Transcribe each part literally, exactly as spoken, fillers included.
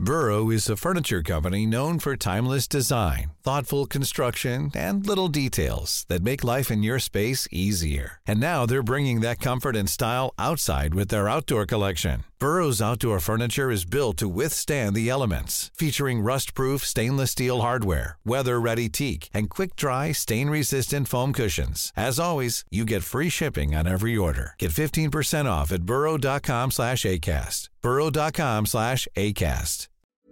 Burrow is a furniture company known for timeless design, thoughtful construction, and little details that make life in your space easier. And now they're bringing that comfort and style outside with their outdoor collection. Burrow's outdoor furniture is built to withstand the elements, featuring rust-proof stainless steel hardware, weather-ready teak, and quick-dry, stain-resistant foam cushions. As always, you get free shipping on every order. Get fifteen percent off at burrow.com slash ACAST. burrow.com slash ACAST.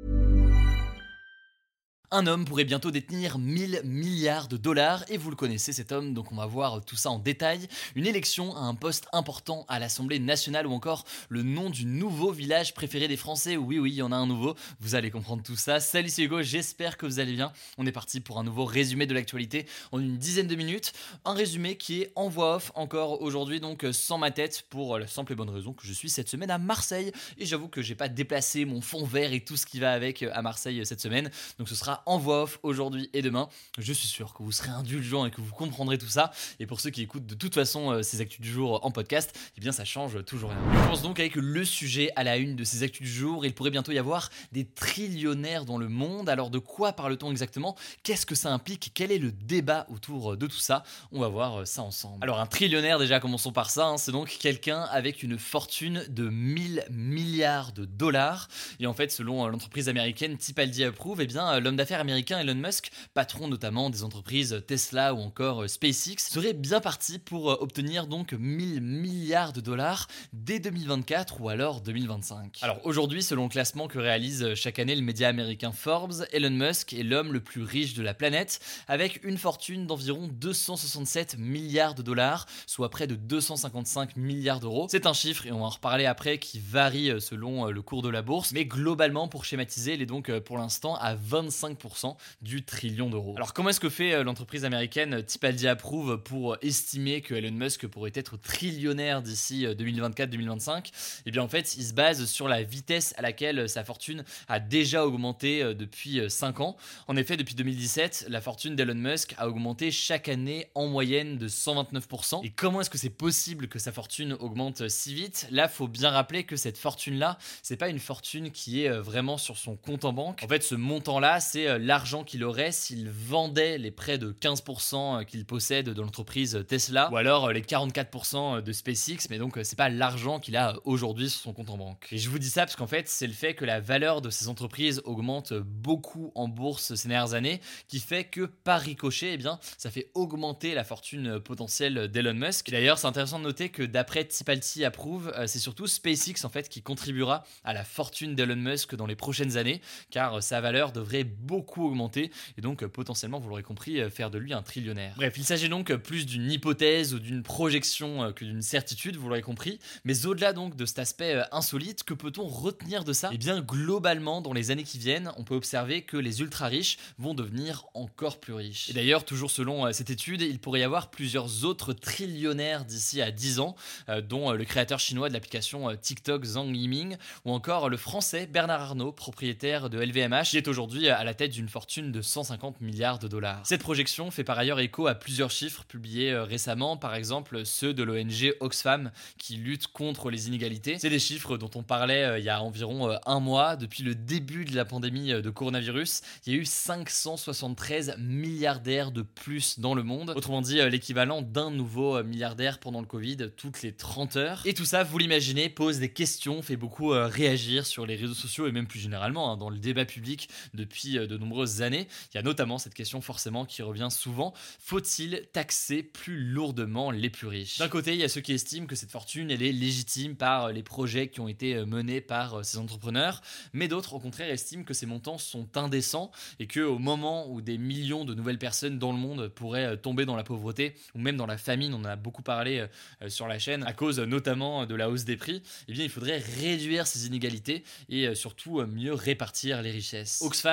Un homme pourrait bientôt détenir mille milliards de dollars et vous le connaissez cet homme, donc on va voir tout ça en détail. Une élection à un poste important à l'Assemblée nationale ou encore le nom du nouveau village préféré des Français. Oui oui, il y en a un nouveau, vous allez comprendre tout ça. Salut, c'est Hugo, j'espère que vous allez bien. On est parti pour un nouveau résumé de l'actualité en une dizaine de minutes. Un résumé qui est en voix off encore aujourd'hui, donc sans ma tête, pour la simple et bonne raison que je suis cette semaine à Marseille. Et j'avoue que j'ai pas déplacé mon fond vert et tout ce qui va avec à Marseille cette semaine, donc ce sera en voix off aujourd'hui et demain. Je suis sûr que vous serez indulgents et que vous comprendrez tout ça. Et pour ceux qui écoutent de toute façon euh, ces actus du jour en podcast, eh bien ça change toujours rien. On commence donc avec le sujet à la une de ces actus du jour. Il pourrait bientôt y avoir des trillionnaires dans le monde. Alors de quoi parle-t-on exactement? Qu'est-ce que ça implique? Quel est le débat autour de tout ça? On va voir ça ensemble. Alors un trillionnaire, déjà commençons par ça, hein, c'est donc quelqu'un avec une fortune de mille milliards de dollars. Et en fait, selon l'entreprise américaine Tipaldi Approve, eh bien l'homme d'affaires américain Elon Musk, patron notamment des entreprises Tesla ou encore SpaceX, serait bien parti pour obtenir donc mille milliards de dollars dès deux mille vingt-quatre ou alors deux mille vingt-cinq. Alors aujourd'hui, selon le classement que réalise chaque année le média américain Forbes, Elon Musk est l'homme le plus riche de la planète avec une fortune d'environ deux cent soixante-sept milliards de dollars, soit près de deux cent cinquante-cinq milliards d'euros. C'est un chiffre, et on va en reparler après, qui varie selon le cours de la bourse, mais globalement, pour schématiser, il est donc pour l'instant à vingt-cinq pour cent du trillion d'euros. Alors comment est-ce que fait l'entreprise américaine Tipaldi Approve pour estimer que Elon Musk pourrait être trillionnaire d'ici deux mille vingt-quatre deux mille vingt-cinq? Eh bien en fait, il se base sur la vitesse à laquelle sa fortune a déjà augmenté depuis cinq ans. En effet, depuis deux mille dix-sept, la fortune d'Elon Musk a augmenté chaque année en moyenne de cent vingt-neuf pour cent. Et comment est-ce que c'est possible que sa fortune augmente si vite? Là, faut bien rappeler que cette fortune-là, c'est pas une fortune qui est vraiment sur son compte en banque. En fait, ce montant-là, c'est l'argent qu'il aurait s'il vendait les près de quinze pour cent qu'il possède de l'entreprise Tesla ou alors les quarante-quatre pour cent de SpaceX, mais donc c'est pas l'argent qu'il a aujourd'hui sur son compte en banque. Et je vous dis ça parce qu'en fait, c'est le fait que la valeur de ces entreprises augmente beaucoup en bourse ces dernières années qui fait que par ricochet, eh bien, ça fait augmenter la fortune potentielle d'Elon Musk. Et d'ailleurs, c'est intéressant de noter que d'après Tipaldi Approve, c'est surtout SpaceX en fait qui contribuera à la fortune d'Elon Musk dans les prochaines années, car sa valeur devrait beaucoup augmenter et donc potentiellement, vous l'aurez compris, faire de lui un trillionnaire. Bref, il s'agit donc plus d'une hypothèse ou d'une projection que d'une certitude, vous l'aurez compris, mais au-delà donc de cet aspect insolite, que peut-on retenir de ça? Eh bien, globalement, dans les années qui viennent, on peut observer que les ultra-riches vont devenir encore plus riches. Et d'ailleurs, toujours selon cette étude, il pourrait y avoir plusieurs autres trillionnaires d'ici à dix ans, euh, dont le créateur chinois de l'application TikTok, Zhang Yiming, ou encore le français Bernard Arnault, propriétaire de L V M H, qui est aujourd'hui à la tête d'une fortune de cent cinquante milliards de dollars. Cette projection fait par ailleurs écho à plusieurs chiffres publiés euh, récemment, par exemple ceux de l'O N G Oxfam qui lutte contre les inégalités. C'est des chiffres dont on parlait euh, il y a environ euh, un mois. Depuis le début de la pandémie de coronavirus, il y a eu cinq cent soixante-treize milliardaires de plus dans le monde. Autrement dit, euh, l'équivalent d'un nouveau euh, milliardaire pendant le Covid toutes les trente heures. Et tout ça, vous l'imaginez, pose des questions, fait beaucoup euh, réagir sur les réseaux sociaux et même plus généralement hein, dans le débat public depuis euh, de nombreuses années. Il y a notamment cette question forcément qui revient souvent, faut-il taxer plus lourdement les plus riches? D'un côté, il y a ceux qui estiment que cette fortune elle est légitime par les projets qui ont été menés par ces entrepreneurs, mais d'autres au contraire estiment que ces montants sont indécents et qu'au moment où des millions de nouvelles personnes dans le monde pourraient tomber dans la pauvreté ou même dans la famine, on en a beaucoup parlé sur la chaîne à cause notamment de la hausse des prix, eh bien il faudrait réduire ces inégalités et surtout mieux répartir les richesses. Oxfam plaide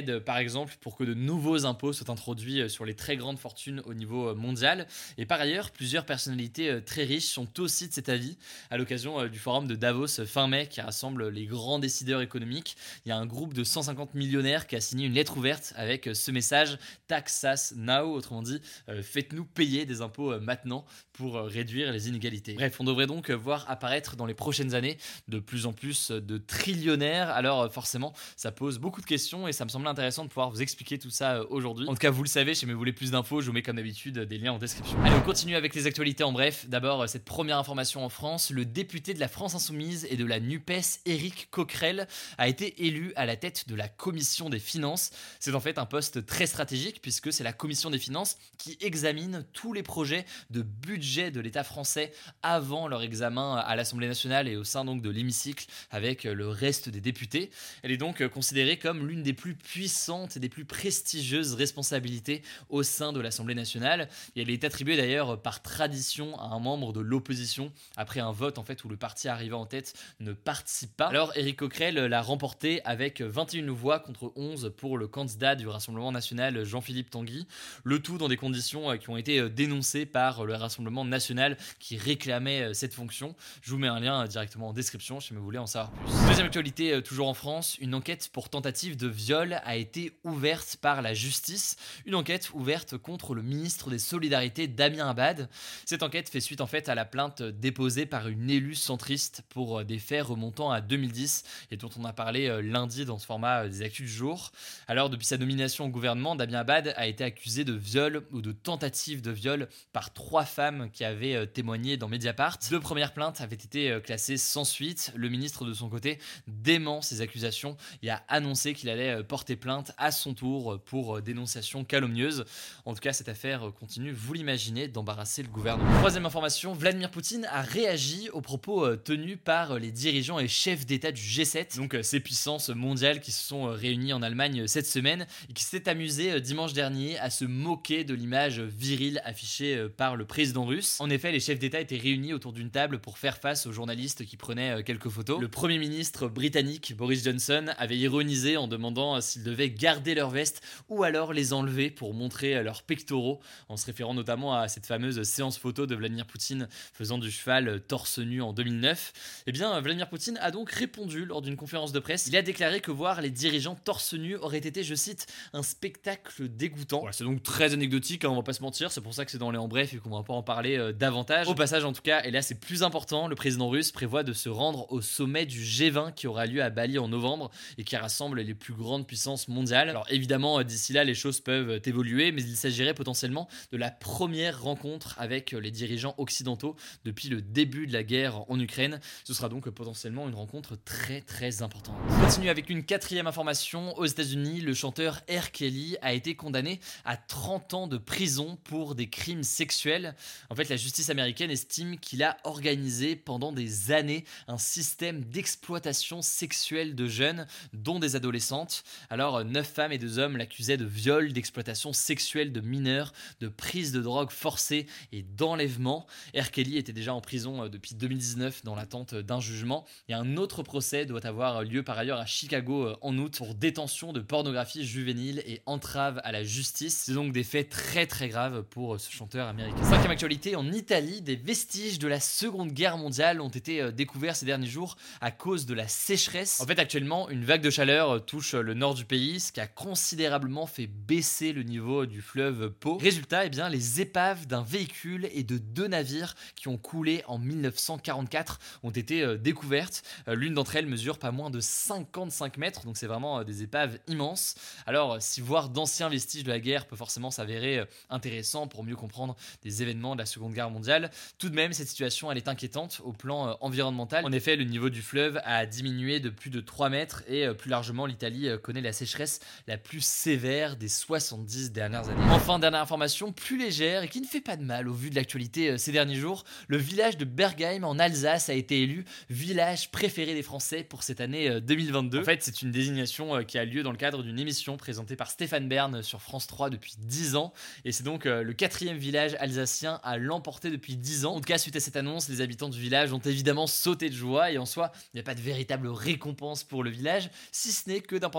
plaide par exemple pour que de nouveaux impôts soient introduits sur les très grandes fortunes au niveau mondial. Et par ailleurs, plusieurs personnalités très riches sont aussi de cet avis. À l'occasion du forum de Davos fin mai qui rassemble les grands décideurs économiques, il y a un groupe de cent cinquante millionnaires qui a signé une lettre ouverte avec ce message « Tax us now », autrement dit euh, « Faites-nous payer des impôts maintenant pour réduire les inégalités ». Bref, on devrait donc voir apparaître dans les prochaines années de plus en plus de trillionnaires. Alors forcément, ça pose beaucoup de questions et ça me semblait intéressant de pouvoir vous expliquer tout ça aujourd'hui. En tout cas, vous le savez, si vous voulez plus d'infos, je vous mets comme d'habitude des liens en description. Allez, on continue avec les actualités en bref. D'abord, cette première information en France, le député de la France Insoumise et de la NUPES, Éric Coquerel, a été élu à la tête de la commission des finances. C'est en fait un poste très stratégique puisque c'est la commission des finances qui examine tous les projets de budget de l'État français avant leur examen à l'Assemblée nationale et au sein donc de l'hémicycle avec le reste des députés. Elle est donc considérée comme l'une des plus puissantes et des plus prestigieuses responsabilités au sein de l'Assemblée nationale. Et elle est attribuée d'ailleurs par tradition à un membre de l'opposition après un vote en fait où le parti arrivant en tête ne participe pas. Alors Éric Coquerel l'a remporté avec vingt et une voix contre onze pour le candidat du Rassemblement national Jean-Philippe Tanguy. Le tout dans des conditions qui ont été dénoncées par le Rassemblement national qui réclamait cette fonction. Je vous mets un lien directement en description si vous voulez en savoir plus. Deuxième actualité, toujours en France, une enquête pour tentative de viol a été ouverte par la justice. Une enquête ouverte contre le ministre des Solidarités Damien Abad. Cette enquête fait suite en fait à la plainte déposée par une élue centriste pour des faits remontant à deux mille dix et dont on a parlé lundi dans ce format des Actus du jour. Alors depuis sa nomination au gouvernement, Damien Abad a été accusé de viol ou de tentative de viol par trois femmes qui avaient témoigné dans Mediapart. Deux premières plaintes avaient été classées sans suite. Le ministre de son côté dément ces accusations et a annoncé qu'il allait porter plainte à son tour pour dénonciation calomnieuse. En tout cas, cette affaire continue, vous l'imaginez, d'embarrasser le gouvernement. Troisième information, Vladimir Poutine a réagi aux propos tenus par les dirigeants et chefs d'État du G sept, donc ces puissances mondiales qui se sont réunies en Allemagne cette semaine et qui s'est amusé dimanche dernier à se moquer de l'image virile affichée par le président russe. En effet, les chefs d'État étaient réunis autour d'une table pour faire face aux journalistes qui prenaient quelques photos. Le premier ministre britannique Boris Johnson avait ironisé en demandant s'ils devaient garder leur veste ou alors les enlever pour montrer leurs pectoraux, en se référant notamment à cette fameuse séance photo de Vladimir Poutine faisant du cheval torse nu en deux mille neuf. Eh bien, Vladimir Poutine a donc répondu lors d'une conférence de presse. Il a déclaré que voir les dirigeants torse nu aurait été, je cite, un spectacle dégoûtant. Voilà, c'est donc très anecdotique, hein, on va pas se mentir, c'est pour ça que c'est dans les en bref et qu'on va pas en parler euh, davantage. Au passage en tout cas, et là c'est plus important, le président russe prévoit de se rendre au sommet du G vingt qui aura lieu à Bali en novembre et qui rassemble les plus grandes puissances mondiales. Alors évidemment, d'ici là, les choses peuvent évoluer, mais il s'agirait potentiellement de la première rencontre avec les dirigeants occidentaux depuis le début de la guerre en Ukraine. Ce sera donc potentiellement une rencontre très très importante. On continue avec une quatrième information. Aux États-Unis, le chanteur R. Kelly a été condamné à trente ans de prison pour des crimes sexuels. En fait, la justice américaine estime qu'il a organisé pendant des années un système d'exploitation sexuelle de jeunes, dont des adolescentes. Alors, neuf femmes et deux hommes l'accusaient de viol, d'exploitation sexuelle de mineurs, de prise de drogue forcée et d'enlèvement. R. Kelly était déjà en prison depuis deux mille dix-neuf dans l'attente d'un jugement. Et un autre procès doit avoir lieu par ailleurs à Chicago en août pour détention de pornographie juvénile et entrave à la justice. C'est donc des faits très très graves pour ce chanteur américain. Cinquième actualité, en Italie, des vestiges de la Seconde Guerre mondiale ont été découverts ces derniers jours à cause de la sécheresse. En fait, actuellement, une vague de chaleur touche le nord du pays, ce qui a considérablement fait baisser le niveau du fleuve Po. Résultat, eh bien, les épaves d'un véhicule et de deux navires qui ont coulé en mille neuf cent quarante-quatre ont été découvertes. L'une d'entre elles mesure pas moins de cinquante-cinq mètres, donc c'est vraiment des épaves immenses. Alors, si voir d'anciens vestiges de la guerre peut forcément s'avérer intéressant pour mieux comprendre des événements de la Seconde Guerre mondiale, tout de même, cette situation elle est inquiétante au plan environnemental. En effet, le niveau du fleuve a diminué de plus de trois mètres et plus largement, l'Italie connaît la sécheresse la plus sévère des soixante-dix dernières années. Enfin, dernière information plus légère et qui ne fait pas de mal au vu de l'actualité ces derniers jours, le village de Bergheim en Alsace a été élu village préféré des Français pour cette année deux mille vingt-deux. En fait, c'est une désignation qui a lieu dans le cadre d'une émission présentée par Stéphane Bern sur France trois depuis dix ans et c'est donc le quatrième village alsacien à l'emporter depuis dix ans. En tout cas, suite à cette annonce, les habitants du village ont évidemment sauté de joie et en soi, il n'y a pas de véritable récompense pour le village, si ce n'est que d'un point de vue touristique,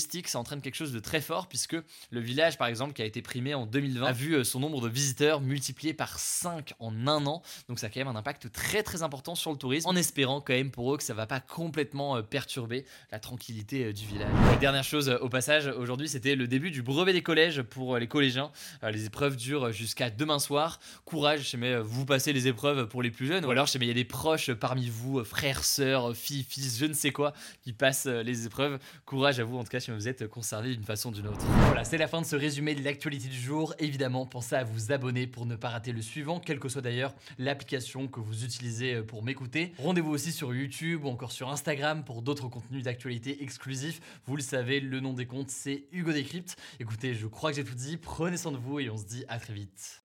touristique, ça entraîne quelque chose de très fort puisque le village, par exemple, qui a été primé en deux mille vingt, a vu son nombre de visiteurs multiplié par cinq en un an. Donc ça a quand même un impact très très important sur le tourisme, en espérant quand même pour eux que ça va pas complètement perturber la tranquillité du village. Et dernière chose au passage, aujourd'hui c'était le début du brevet des collèges pour les collégiens. Les épreuves durent jusqu'à demain soir. Courage, si jamais vous passez les épreuves pour les plus jeunes, ou alors si jamais il y a des proches parmi vous, frères, sœurs, filles, fils, je ne sais quoi, qui passent les épreuves. Courage à vous en tout cas si vous êtes concernés d'une façon ou d'une autre. Voilà, c'est la fin de ce résumé de l'actualité du jour. Évidemment, pensez à vous abonner pour ne pas rater le suivant, quelle que soit d'ailleurs l'application que vous utilisez pour m'écouter. Rendez-vous aussi sur YouTube ou encore sur Instagram pour d'autres contenus d'actualité exclusifs. Vous le savez, le nom des comptes, c'est Hugo Décrypte. Écoutez, je crois que j'ai tout dit. Prenez soin de vous et on se dit à très vite.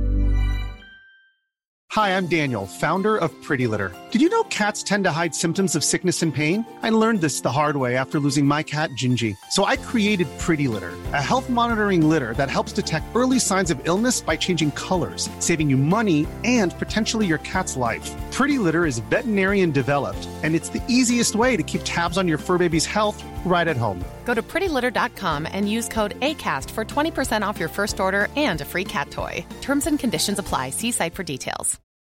Hi, I'm Daniel, founder of Pretty Litter. Did you know cats tend to hide symptoms of sickness and pain? I learned this the hard way after losing my cat, Gingy. So I created Pretty Litter, a health monitoring litter that helps detect early signs of illness by changing colors, saving you money and potentially your cat's life. Pretty Litter is veterinarian developed, and it's the easiest way to keep tabs on your fur baby's health right at home. Go to pretty litter dot com and use code ACAST for twenty percent off your first order and a free cat toy. Terms and conditions apply. See site for details.